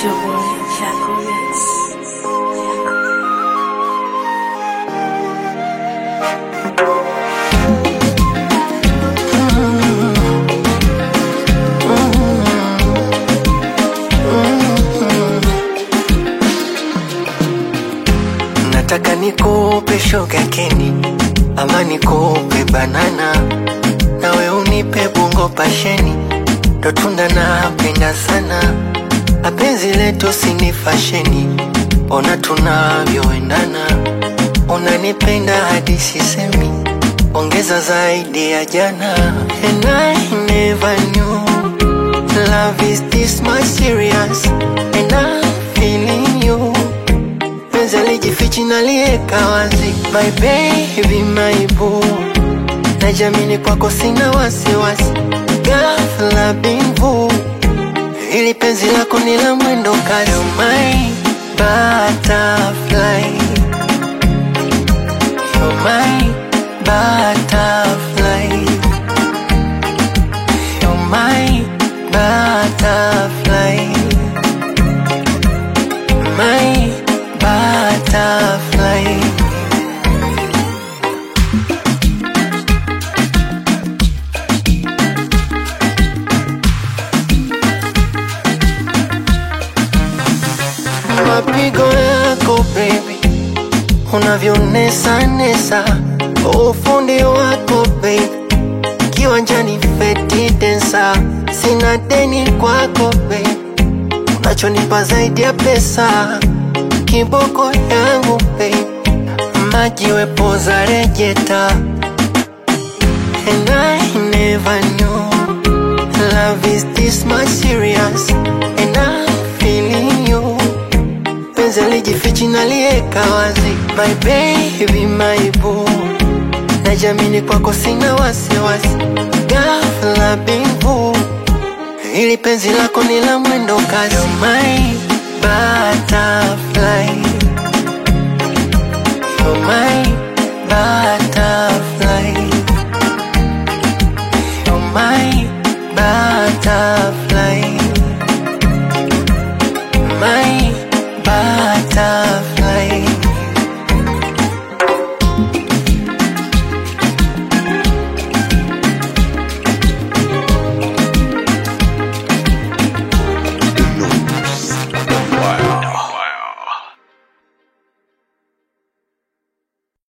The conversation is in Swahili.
your boy, Jaco Mix. Nataka nikupe sugar candy ama nikupe banana, nawe unipe bungo pasheni, ndo tunda napenda sana. Apenzi letu sini fasheni, ona tunavyoendana. Unanipenda hadi sisemi, ongeza zaidi ya jana. And I never knew love is this much serious, and I'm feeling you. Penzi alijifichi nalieka wazi, my baby, my boo. Najamini kwako sina wasiwasi, ghafla bimvu. Hili penzi lako ni la mwendo kasi. You're my butterfly, you're my butterfly, you're my butterfly, my butterfly. Mapigo yako baby, unavyonesa nesa, ufundi wako baby, kiwanjani feti densa. Sina deni kwako baby, unachonipa zaidi ya pesa, kiboko yangu baby, maji wepoza rejeta. And I never knew love is this much serious, and I'm feeling you. Penzi alijifichi nalieka wazi, my baby, my boo. Najamini kwako sina wasiwasi, ghafla bimvu. Hili penzi lako ni la mwendo kasi. You're my butterfly, you're my butterfly.